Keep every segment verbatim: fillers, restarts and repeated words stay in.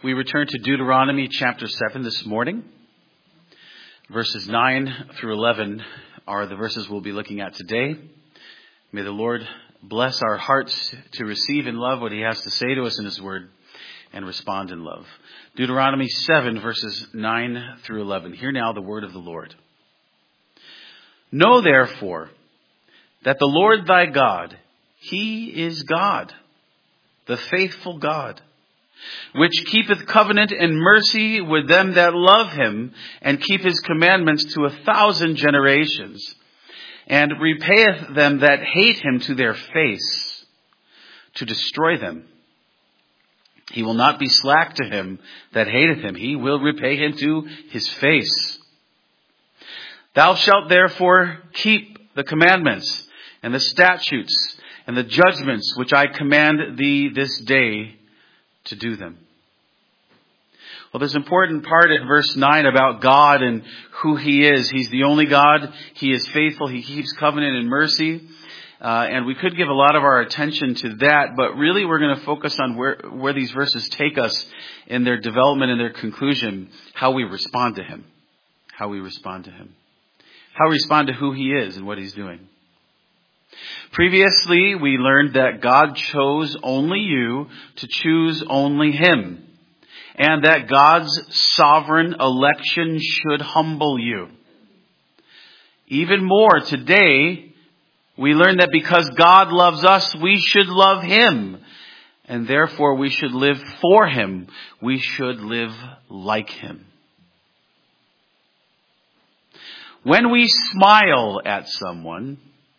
We return to Deuteronomy chapter seven this morning. Verses nine through eleven are the verses we'll be looking at today. May the Lord bless our hearts to receive in love what he has to say to us in his word and respond in love. Deuteronomy seven verses nine through eleven. Hear now the word of the Lord. Know therefore that the Lord thy God, he is God, the faithful God, which keepeth covenant and mercy with them that love him, and keep his commandments to a thousand generations, and repayeth them that hate him to their face, to destroy them. He will not be slack to him that hateth him. He will repay him to his face. Thou shalt therefore keep the commandments and the statutes and the judgments which I command thee this day to do them. Well, there's an important part in verse nine about God and who he is. He's the only God. He is faithful. He keeps covenant and mercy. Uh, and we could give a lot of our attention to that, but really we're going to focus on where, where these verses take us in their development and their conclusion, how we respond to him. How we respond to him. How we respond to who he is and what he's doing. Previously, we learned that God chose only you to choose only him, and that God's sovereign election should humble you. Even more, today, we learn that because God loves us, we should love him, and therefore we should live for him. We should live like him. When we smile at someone,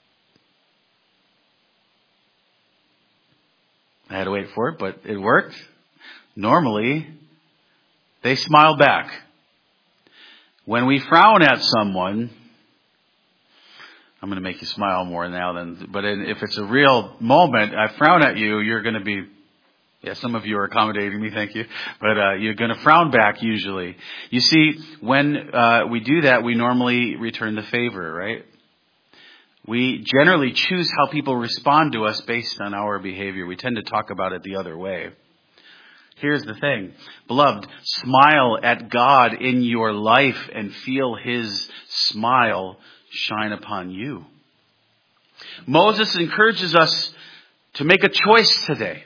I had to wait for it, but it worked. Normally, they smile back. When we frown at someone, I'm going to make you smile more now than, but if it's a real moment, I frown at you, you're going to be, yeah, some of you are accommodating me, thank you, but uh, you're going to frown back usually. You see, when uh, we do that, we normally return the favor, right? We generally choose how people respond to us based on our behavior. We tend to talk about it the other way. Here's the thing. Beloved, smile at God in your life and feel his smile shine upon you. Moses encourages us to make a choice today.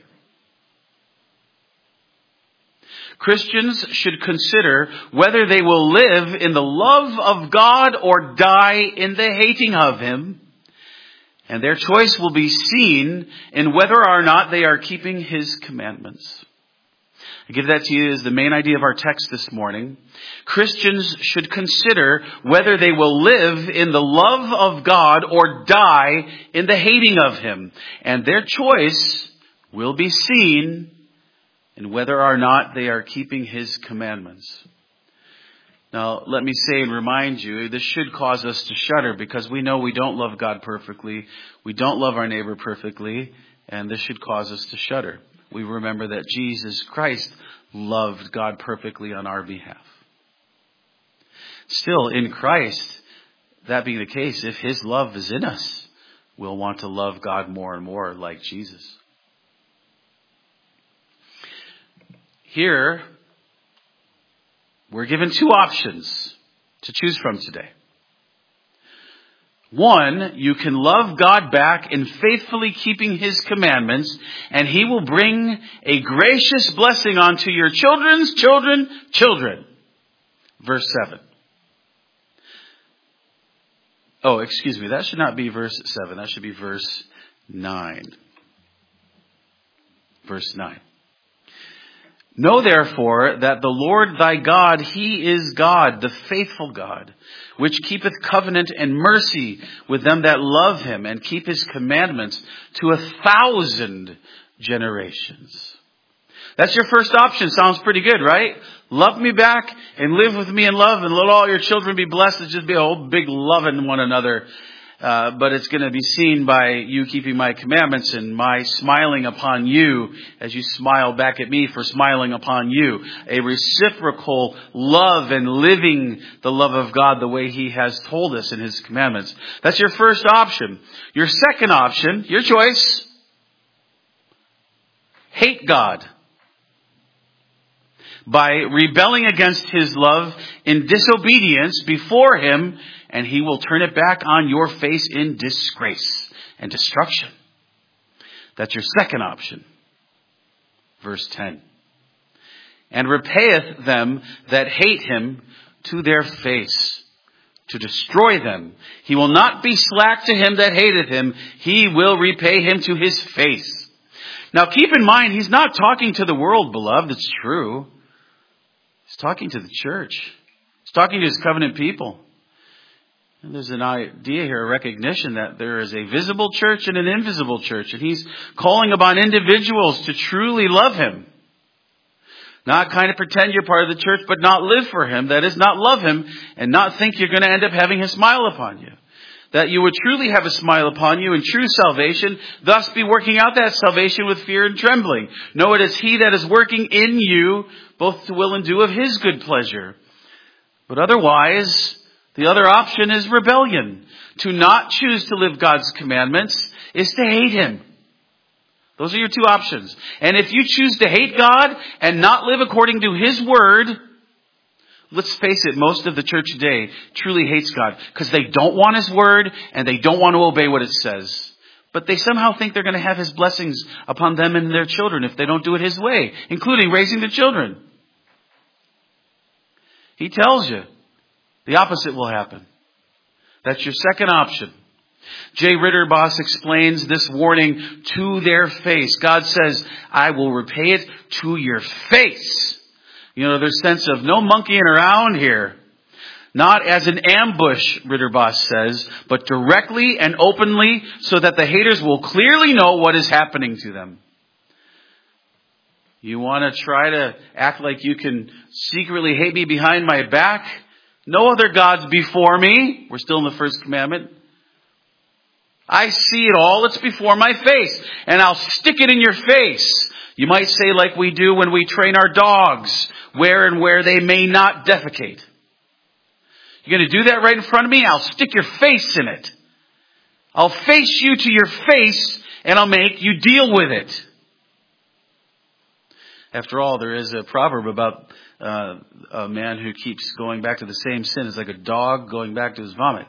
Christians should consider whether they will live in the love of God or die in the hating of him. And their choice will be seen in whether or not they are keeping his commandments. I give that to you as the main idea of our text this morning. Christians should consider whether they will live in the love of God or die in the hating of him. And their choice will be seen in whether or not they are keeping his commandments. Now, let me say and remind you, this should cause us to shudder because we know we don't love God perfectly. We don't love our neighbor perfectly. And this should cause us to shudder. We remember that Jesus Christ loved God perfectly on our behalf. Still, in Christ, that being the case, if his love is in us, we'll want to love God more and more like Jesus. Here, we're given two options to choose from today. One, you can love God back in faithfully keeping his commandments, and he will bring a gracious blessing onto your children's children, children. Verse seven. Oh, excuse me. That should not be verse seven. That should be verse nine. Verse nine. Know therefore that the Lord thy God, he is God, the faithful God, which keepeth covenant and mercy with them that love him, and keep his commandments to a thousand generations. That's your first option. Sounds pretty good, right? Love me back and live with me in love, and let all your children be blessed. It's just be a whole big loving one another. Uh, but it's going to be seen by you keeping my commandments and my smiling upon you as you smile back at me for smiling upon you. A reciprocal love and living the love of God the way he has told us in his commandments. That's your first option. Your second option, your choice, hate God. by rebelling against his love in disobedience before him, and he will turn it back on your face in disgrace and destruction. That's your second option. Verse ten. And repayeth them that hate him to their face, to destroy them. He will not be slack to him that hateth him. He will repay him to his face. Now keep in mind, he's not talking to the world, beloved. It's true. He's talking to the church. He's talking to his covenant people. And there's an idea here, a recognition that there is a visible church and an invisible church. And he's calling upon individuals to truly love him. Not kind of pretend you're part of the church, but not live for him. That is, not love him and not think you're going to end up having his smile upon you. That you would truly have a smile upon you in true salvation, thus be working out that salvation with fear and trembling. Know it is he that is working in you, both to will and do of his good pleasure. But otherwise, the other option is rebellion. To not choose to live God's commandments is to hate him. Those are your two options. And if you choose to hate God and not live according to his word, let's face it, most of the church today truly hates God because they don't want his word and they don't want to obey what it says. But they somehow think they're going to have his blessings upon them and their children if they don't do it his way, including raising the children. He tells you the opposite will happen. That's your second option. J. Ritterboss explains this warning to their face. God says, I will repay it to your face. You know, there's sense of no monkeying around here. Not as an ambush, Ritterboss says, but directly and openly so that the haters will clearly know what is happening to them. You want to try to act like you can secretly hate me behind my back? No other gods before me. We're still in the first commandment. I see it all. It's before my face. And I'll stick it in your face. You might say like we do when we train our dogs, where and where they may not defecate. You're going to do that right in front of me? I'll stick your face in it. I'll face you to your face and I'll make you deal with it. After all, there is a proverb about uh, a man who keeps going back to the same sin. It's like a dog going back to his vomit.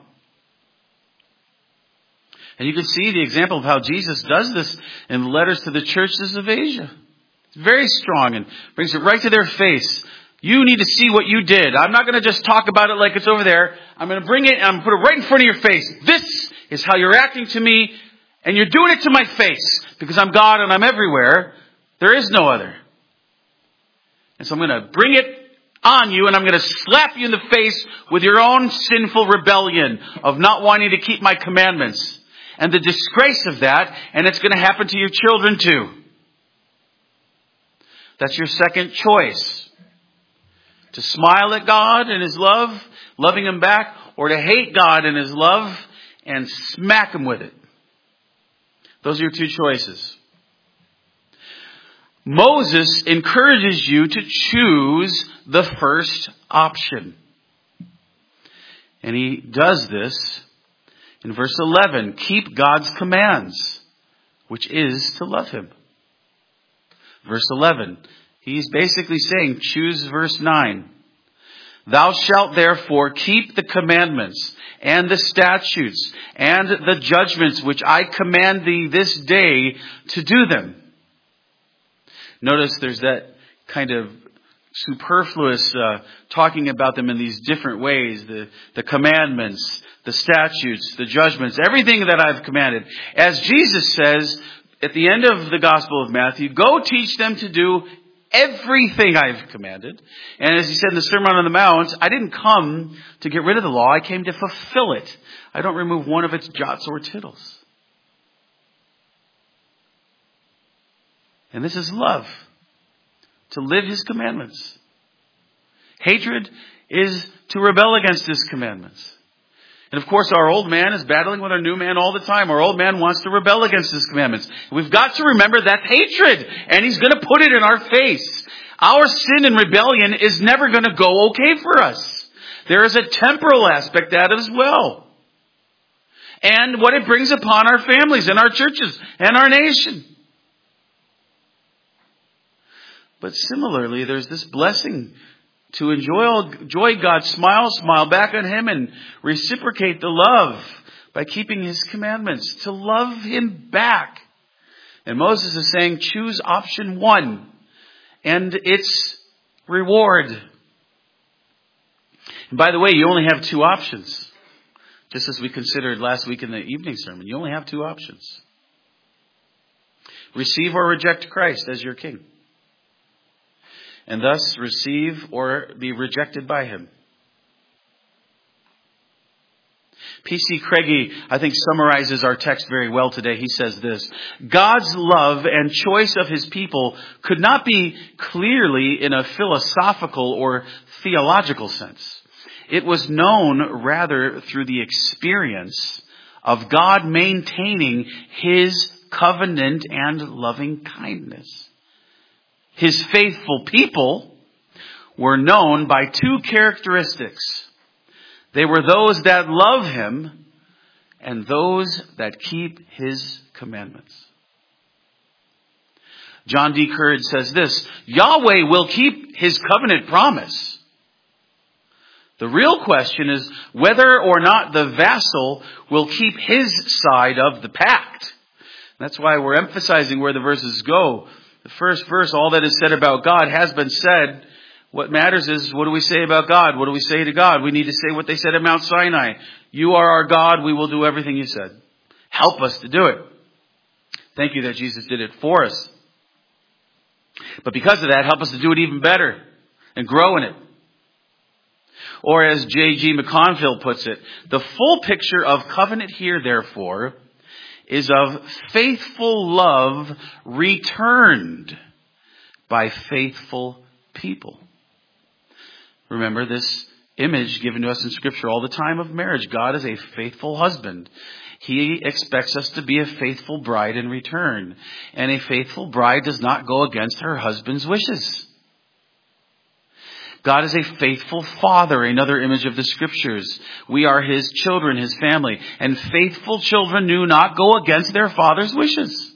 And you can see the example of how Jesus does this in the letters to the churches of Asia. It's very strong and brings it right to their face. You need to see what you did. I'm not going to just talk about it like it's over there. I'm going to bring it and I'm going to put it right in front of your face. This is how you're acting to me, and you're doing it to my face because I'm God and I'm everywhere. There is no other. And so I'm going to bring it on you and I'm going to slap you in the face with your own sinful rebellion of not wanting to keep my commandments. And the disgrace of that, and it's going to happen to your children too. That's your second choice. To smile at God and his love, loving him back, or to hate God and his love and smack him with it. Those are your two choices. Moses encourages you to choose the first option. And he does this in verse eleven. Keep God's commands, which is to love him. Verse eleven. He's basically saying, choose verse nine. Thou shalt therefore keep the commandments and the statutes and the judgments which I command thee this day to do them. Notice there's that kind of superfluous uh, talking about them in these different ways. The, the commandments, the statutes, the judgments, everything that I've commanded. As Jesus says at the end of the Gospel of Matthew, go teach them to do everything I've commanded. And as he said in the Sermon on the Mount, I didn't come to get rid of the law. I came to fulfill it. I don't remove one of its jots or tittles. And this is love. To live his commandments. Hatred is to rebel against his commandments. And of course, our old man is battling with our new man all the time. Our old man wants to rebel against his commandments. We've got to remember that's hatred. And he's going to put it in our face. Our sin and rebellion is never going to go okay for us. There is a temporal aspect to that as well. And what it brings upon our families and our churches and our nation. But similarly, there's this blessing to enjoy, enjoy God, smile, smile back on Him and reciprocate the love by keeping His commandments, to love Him back. And Moses is saying, choose option one and its reward. And by the way, you only have two options. Just as we considered last week in the evening sermon, you only have two options. Receive or reject Christ as your King. And thus receive or be rejected by Him. P C Craigie, I think, summarizes our text very well today. He says this: God's love and choice of His people could not be clearly in a philosophical or theological sense. It was known rather through the experience of God maintaining His covenant and loving kindness. His faithful people were known by two characteristics. They were those that love Him and those that keep His commandments. John D. Courage says this: Yahweh will keep His covenant promise. The real question is whether or not the vassal will keep his side of the pact. That's why we're emphasizing where the verses go. The first verse, all that is said about God has been said. What matters is, what do we say about God? What do we say to God? We need to say what they said at Mount Sinai. You are our God. We will do everything you said. Help us to do it. Thank you that Jesus did it for us. But because of that, help us to do it even better and grow in it. Or as J G McConville puts it, the full picture of covenant here, therefore, is of faithful love returned by faithful people. Remember this image given to us in Scripture all the time of marriage. God is a faithful husband. He expects us to be a faithful bride in return. And a faithful bride does not go against her husband's wishes. God is a faithful father, another image of the Scriptures. We are His children, His family. And faithful children do not go against their father's wishes.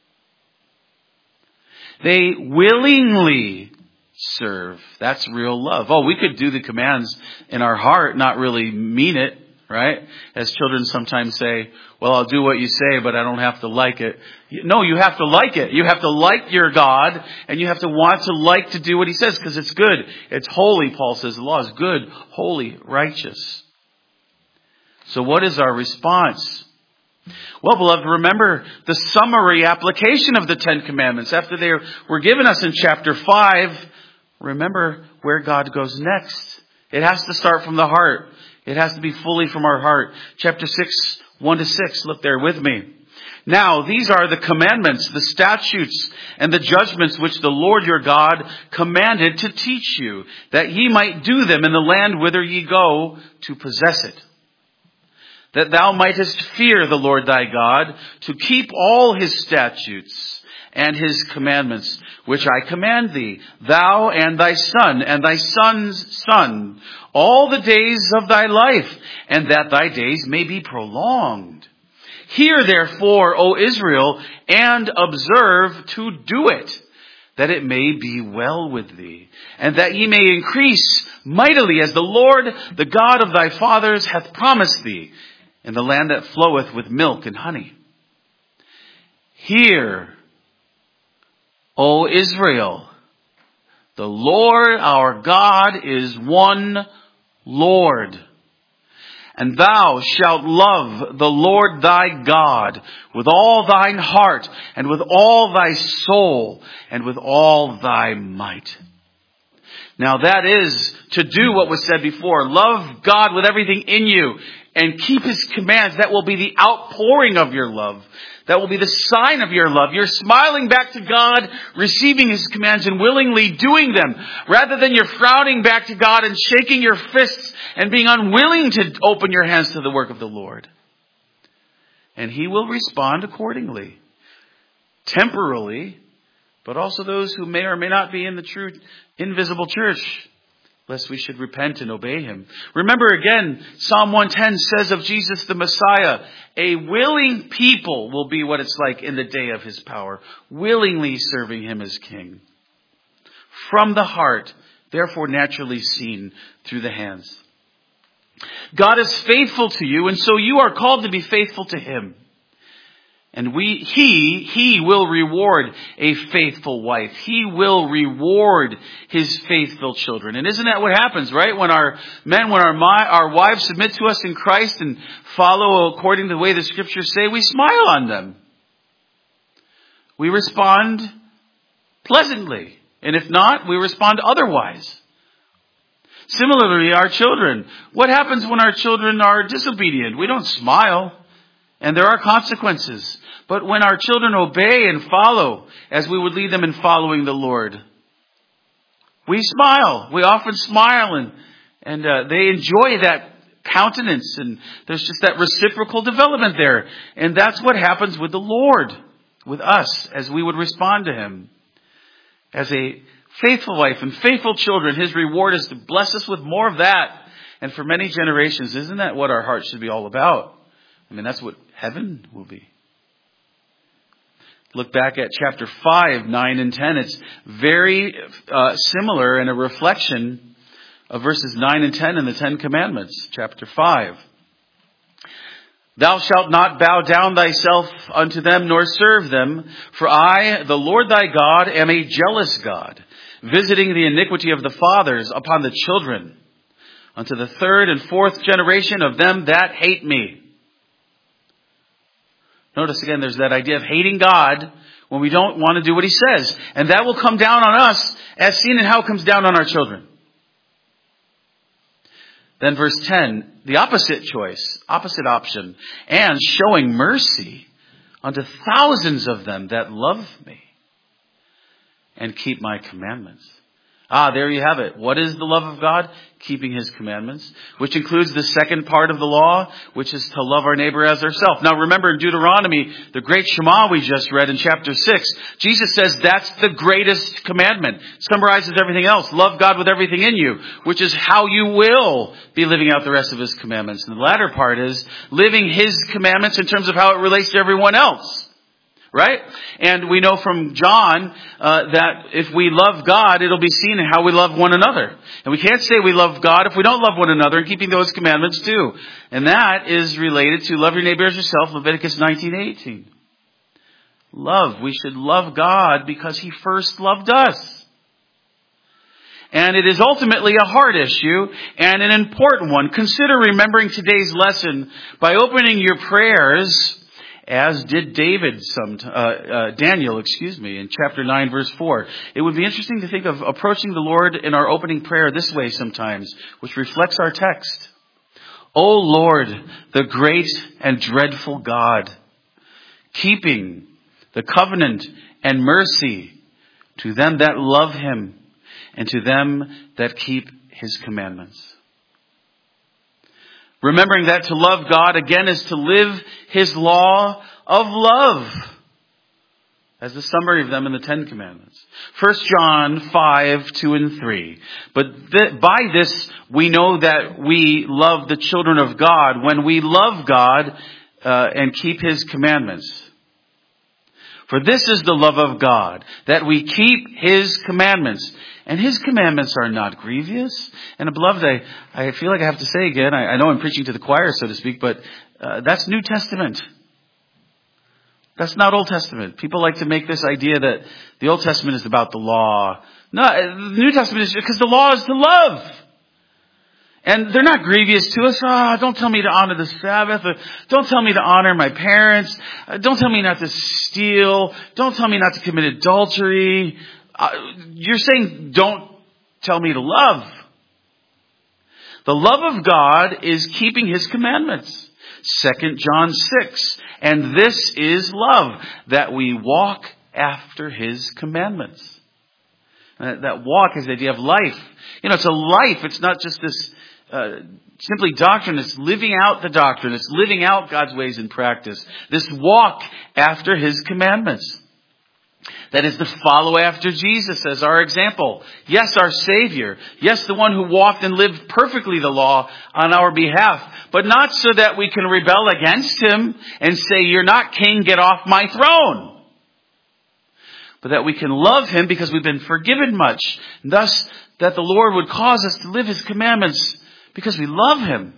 They willingly serve. That's real love. Oh, we could do the commands in our heart, not really mean it, right? As children sometimes say, well, I'll do what you say, but I don't have to like it. No, you have to like it. You have to like your God, and you have to want to like to do what He says, because it's good. It's holy, Paul says. The law is good, holy, righteous. So what is our response? Well, beloved, remember the summary application of the Ten Commandments. After they were given us in chapter five, remember where God goes next. It has to start from the heart. It has to be fully from our heart. Chapter six, one to six. Look there with me. Now, these are the commandments, the statutes, and the judgments which the Lord your God commanded to teach you, that ye might do them in the land whither ye go to possess it. That thou mightest fear the Lord thy God, to keep all His statutes and His commandments, which I command thee, thou and thy son, and thy son's son, all the days of thy life, and that thy days may be prolonged. Hear therefore, O Israel, and observe to do it, that it may be well with thee, and that ye may increase mightily, as the Lord, the God of thy fathers, hath promised thee, in the land that floweth with milk and honey. Hear, O Israel, the Lord our God is one Lord. And thou shalt love the Lord thy God with all thine heart, and with all thy soul, and with all thy might. Now that is to do what was said before. Love God with everything in you, and keep His commands. That will be the outpouring of your love. That will be the sign of your love. You're smiling back to God, receiving His commands and willingly doing them, rather than you're frowning back to God and shaking your fists and being unwilling to open your hands to the work of the Lord. And He will respond accordingly. Temporally, but also those who may or may not be in the true invisible church, lest we should repent and obey Him. Remember again, Psalm one ten says of Jesus the Messiah, a willing people will be what it's like in the day of His power, willingly serving Him as King. from the heart, therefore naturally seen through the hands. God is faithful to you, and so you are called to be faithful to Him. And we, He, He will reward a faithful wife. He will reward His faithful children. And isn't that what happens, right? When our men, when our, our wives submit to us in Christ and follow according to the way the Scriptures say, we smile on them. We respond pleasantly. And if not, we respond otherwise. Similarly, our children. What happens when our children are disobedient? We don't smile. And there are consequences. But when our children obey and follow, as we would lead them in following the Lord, we smile. We often smile, and, and uh, they enjoy that countenance. And there's just that reciprocal development there. And that's what happens with the Lord, with us, as we would respond to Him. As a faithful wife and faithful children, His reward is to bless us with more of that. And for many generations, isn't that what our hearts should be all about? I mean, that's what heaven will be. Look back at chapter five, nine, and ten. It's very uh, similar and a reflection of verses nine and ten in the Ten Commandments. Chapter five. Thou shalt not bow down thyself unto them, nor serve them. For I, the Lord thy God, am a jealous God, visiting the iniquity of the fathers upon the children, unto the third and fourth generation of them that hate me. Notice again, there's that idea of hating God when we don't want to do what He says. And that will come down on us as seen in how it comes down on our children. Then verse ten, the opposite choice, opposite option. And showing mercy unto thousands of them that love me and keep my commandments. Ah, there you have it. What is the love of God? Keeping His commandments, which includes the second part of the law, which is to love our neighbor as ourselves. Now remember in Deuteronomy, the great Shema we just read in chapter six, Jesus says that's the greatest commandment. Summarizes everything else. Love God with everything in you, which is how you will be living out the rest of His commandments. And the latter part is living His commandments in terms of how it relates to everyone else. Right? And we know from John uh, that if we love God, it'll be seen in how we love one another. And we can't say we love God if we don't love one another, and keeping those commandments too. And that is related to love your neighbor as yourself, Leviticus nineteen eighteen. Love. We should love God because He first loved us. And it is ultimately a hard issue and an important one. Consider remembering today's lesson by opening your prayers, as did David, some uh, uh, Daniel, excuse me, in chapter nine, verse four. It would be interesting to think of approaching the Lord in our opening prayer this way sometimes, which reflects our text. O Lord, the great and dreadful God, keeping the covenant and mercy to them that love Him and to them that keep His commandments. Remembering that to love God, again, is to live His law of love, as the summary of them in the Ten Commandments. First John five, two and three. But th- by this we know that we love the children of God when we love God uh, and keep His commandments. For this is the love of God, that we keep His commandments. And His commandments are not grievous. And beloved, I, I feel like I have to say again, I, I know I'm preaching to the choir, so to speak, but uh, that's New Testament. That's not Old Testament. People like to make this idea that the Old Testament is about the law. No, the New Testament is because the law is to love. And they're not grievous to us. Oh, don't tell me to honor the Sabbath. Or don't tell me to honor my parents. Uh, don't tell me not to steal. Don't tell me not to commit adultery. Uh, you're saying don't tell me to love. The love of God is keeping His commandments. Second John six. And this is love, that we walk after His commandments. And that walk is the idea of life. You know, it's a life. It's not just this uh, simply doctrine. It's living out the doctrine. It's living out God's ways in practice. This walk after His commandments. That is to follow after Jesus as our example. Yes, our Savior. Yes, the one who walked and lived perfectly the law on our behalf. But not so that we can rebel against Him and say, you're not king, get off my throne. but that we can love him because we've been forgiven much. And thus, that the Lord would cause us to live his commandments because we love him.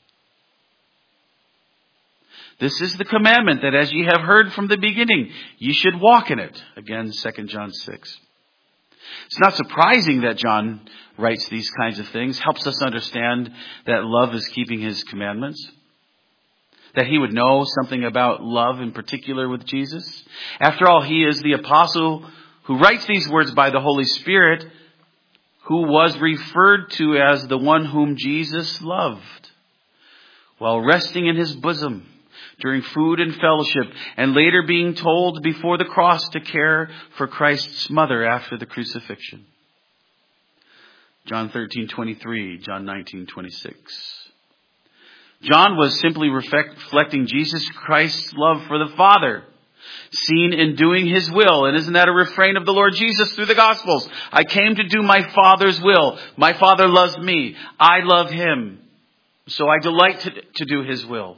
This is the commandment, that as ye have heard from the beginning, ye should walk in it. Again, Second John six. It's not surprising that John writes these kinds of things. Helps us understand that love is keeping his commandments. That he would know something about love in particular with Jesus. After all, he is the apostle who writes these words by the Holy Spirit, who was referred to as the one whom Jesus loved, while resting in his bosom during food and fellowship, and later being told before the cross to care for Christ's mother after the crucifixion. John thirteen twenty-three, John nineteen twenty-six. John was simply reflecting Jesus Christ's love for the Father, seen in doing his will. And isn't that a refrain of the Lord Jesus through the Gospels? I came to do my Father's will. My Father loves me. I love him. So I delight to, to do his will.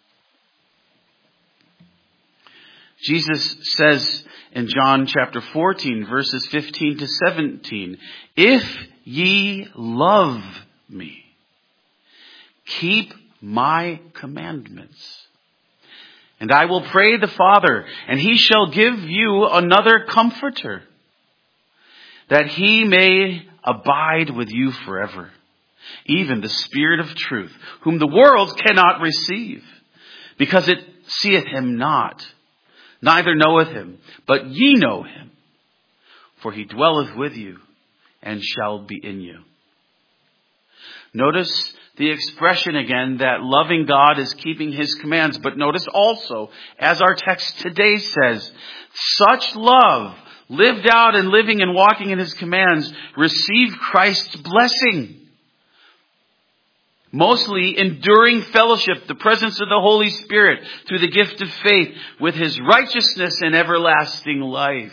Jesus says in John chapter fourteen, verses fifteen to seventeen, if ye love me, keep my commandments. And I will pray the Father, and he shall give you another comforter, that he may abide with you forever, even the Spirit of truth, whom the world cannot receive, because it seeth him not, neither knoweth him, but ye know him, for he dwelleth with you and shall be in you. Notice the expression again that loving God is keeping his commands. But notice also, as our text today says, such love lived out and living and walking in his commands receive Christ's blessing. Mostly enduring fellowship, the presence of the Holy Spirit through the gift of faith with his righteousness and everlasting life.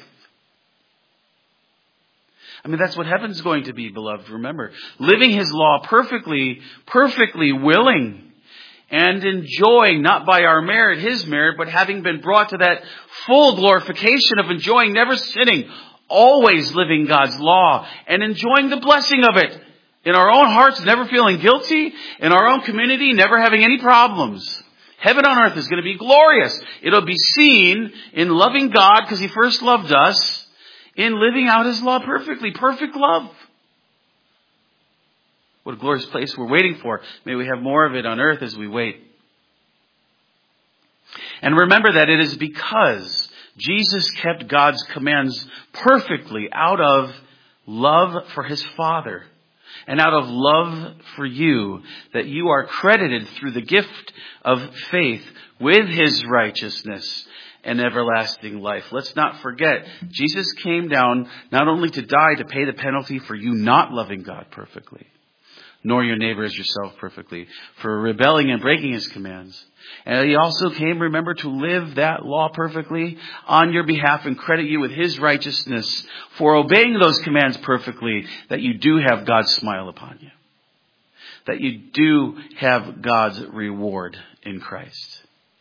I mean, that's what heaven's going to be, beloved. Remember, living his law perfectly, perfectly willing and enjoying, not by our merit, his merit, but having been brought to that full glorification of enjoying, never sinning, always living God's law and enjoying the blessing of it. In our own hearts, never feeling guilty. In our own community, never having any problems. Heaven on earth is going to be glorious. It'll be seen in loving God because he first loved us, in living out his law perfectly. Perfect love. What a glorious place we're waiting for. May we have more of it on earth as we wait. And remember that it is because Jesus kept God's commands perfectly out of love for his Father and out of love for you, that you are credited through the gift of faith with his righteousness and everlasting life. Let's not forget, Jesus came down not only to die to pay the penalty for you not loving God perfectly, nor your neighbor as yourself perfectly, for rebelling and breaking his commands. And he also came, remember, to live that law perfectly on your behalf and credit you with his righteousness for obeying those commands perfectly, that you do have God's smile upon you, that you do have God's reward in Christ.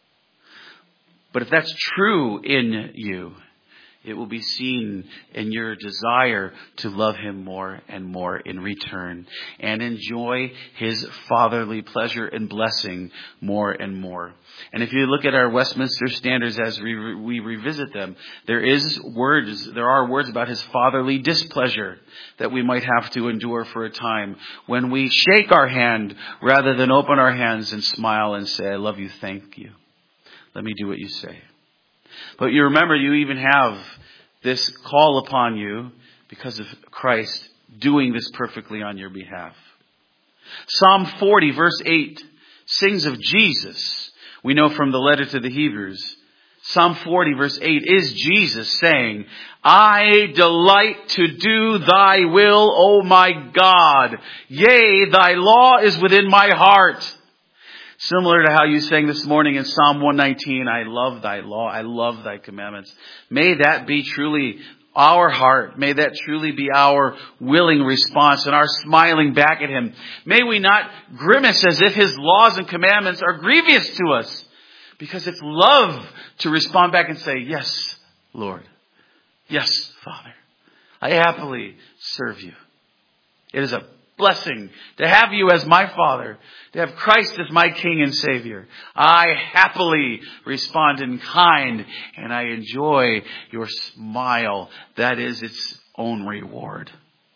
But if that's true in you, it will be seen in your desire to love him more and more in return and enjoy his fatherly pleasure and blessing more and more. And if you look at our Westminster Standards as we, we revisit them, there is words, there are words about his fatherly displeasure that we might have to endure for a time when we shake our hand rather than open our hands and smile and say, I love you, thank you. Let me do what you say. But you remember, you even have this call upon you because of Christ doing this perfectly on your behalf. Psalm forty verse eight sings of Jesus. We know from the letter to the Hebrews. Psalm forty verse eight is Jesus saying, I delight to do thy will, O my God. Yea, thy law is within my heart. Similar to how you sang this morning in Psalm one nineteen, I love thy law, I love thy commandments. May that be truly our heart. May that truly be our willing response and our smiling back at him. May we not grimace as if his laws and commandments are grievous to us, because it's love to respond back and say, yes, Lord, Yes, Father, I happily serve you. It is a blessing to have you as my Father, to have Christ as my King and Savior. I happily respond in kind, and I enjoy your smile. That is its own reward.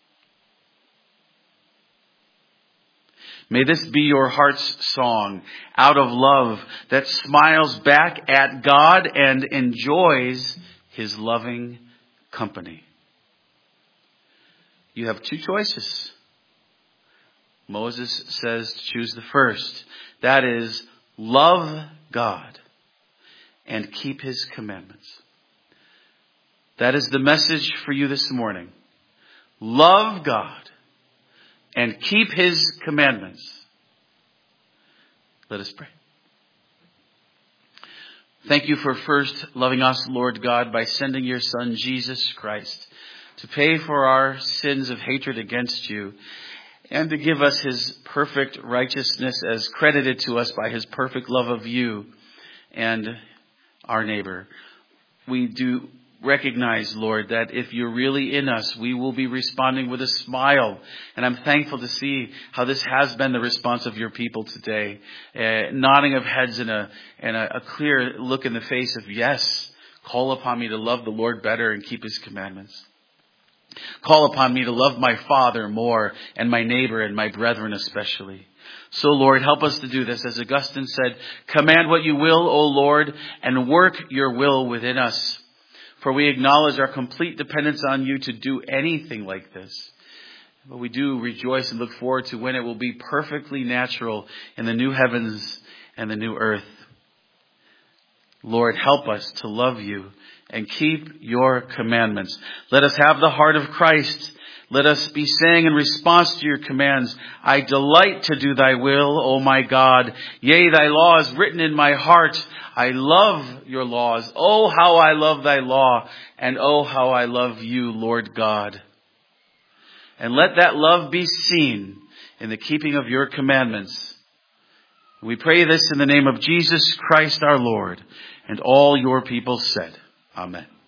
May this be your heart's song out of love that smiles back at God and enjoys His loving company. You have two choices. Moses says to choose the first. That is, love God and keep His commandments. That is the message for you this morning. Love God and keep His commandments. Let us pray. Thank you for first loving us, Lord God, by sending your Son, Jesus Christ, to pay for our sins of hatred against you and to give us His perfect righteousness as credited to us by His perfect love of you and our neighbor. We do recognize, Lord, that if you're really in us, we will be responding with a smile. And I'm thankful to see how this has been the response of your people today. Uh, nodding of heads and a, and a, a clear look in the face of, yes, call upon me to love the Lord better and keep His commandments. Call upon me to love my Father more and my neighbor and my brethren especially. So, Lord, help us to do this. As Augustine said, command what you will, O Lord, and work your will within us. For we acknowledge our complete dependence on you to do anything like this. But we do rejoice and look forward to when it will be perfectly natural in the new heavens and the new earth. Lord, help us to love you and keep your commandments. Let us have the heart of Christ. Let us be saying in response to your commands, I delight to do thy will, O my God. Yea, thy law is written in my heart. I love your laws. Oh, how I love thy law. And oh, how I love you, Lord God. And let that love be seen in the keeping of your commandments. We pray this in the name of Jesus Christ our Lord. And all your people said, Amen.